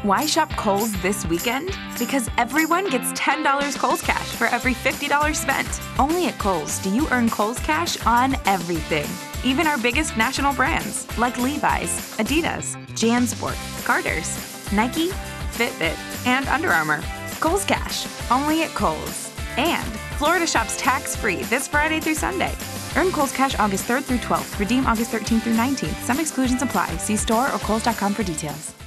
Why shop Kohl's this weekend? Because everyone gets $10 Kohl's Cash for every $50 spent. Only at Kohl's do you earn Kohl's Cash on everything. Even our biggest national brands like Levi's, Adidas, JanSport, Carter's, Nike, Fitbit, and Under Armour. Kohl's Cash, only at Kohl's. And Florida Shop's tax-free this Friday through Sunday. Earn Kohl's Cash August 3rd through 12th. Redeem August 13th through 19th. Some exclusions apply. See store or kohls.com for details.